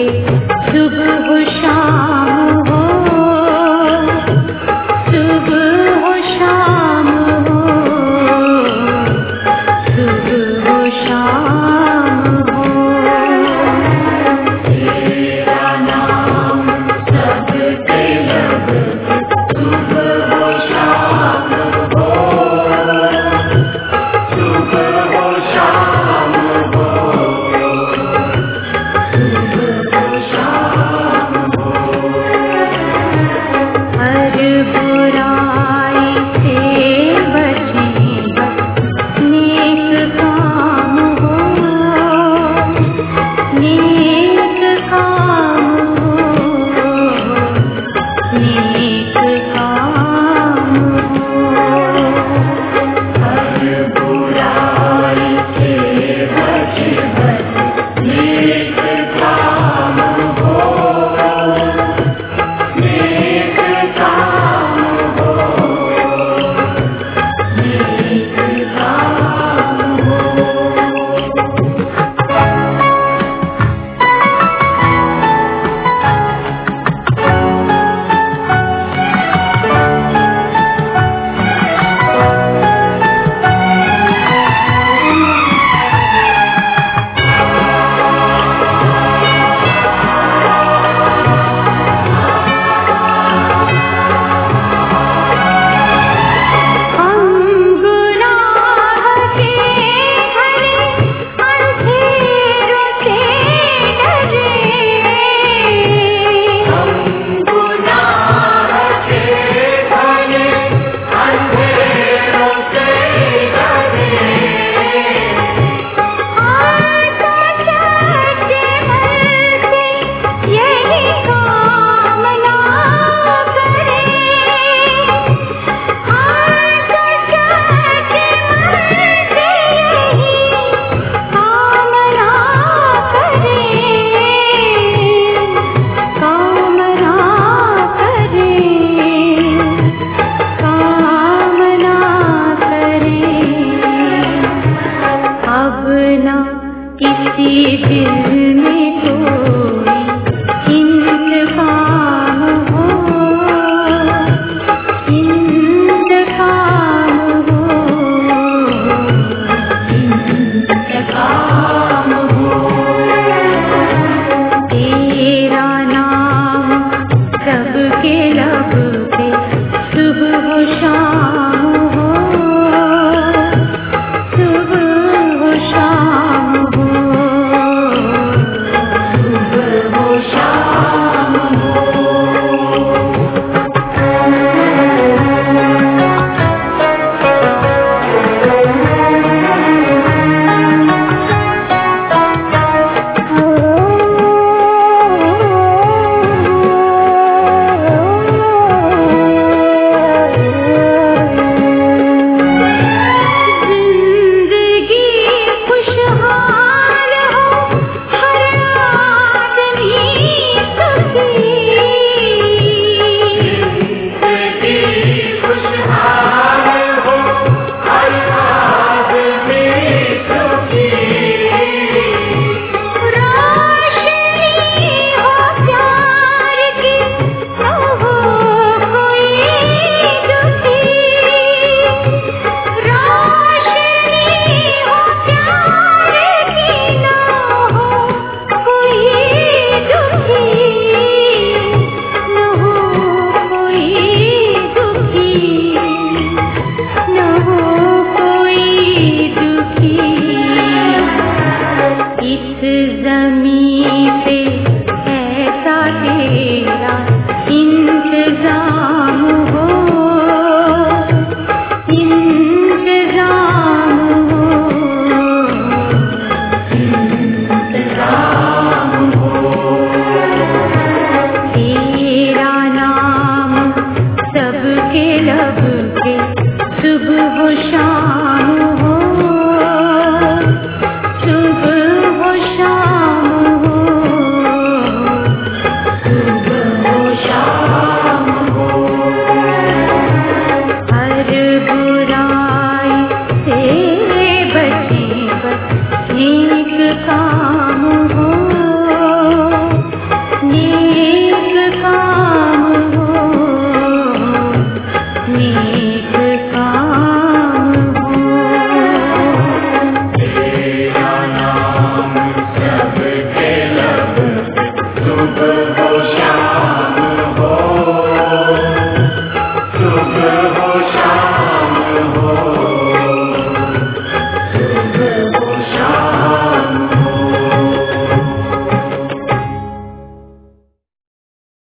पे सुबह हो शाम हो, सुबह हो शाम हो, सुबह हो शाम हो। तेरा नाम सबके लब पे सुबह हो शाम हो, सुबह हो शाम हो, सुबह हो शाम हो। हर बुराई से बचें बस नेक काम हो, नेक काम हो, नेक काम हो। हर बुराई से बचें बस नेक काम हो, नेक काम हो, नेक काम हो। हम गुनाह के भरे अंधेरों से डरे, हम गुनाह के भरे अंधेरों से डरे। आज सच्चे मन से यही कामना करें, आज सच्चे मन से यही कामना करें, कामना करें, कामना करें। अब ना किसी दिल में कोई इंतकाम हो, इंतकाम हो, इंतकाम हो। तेरा नाम सबके लब पे सुबह हो शाम हो, सुबह हो शाम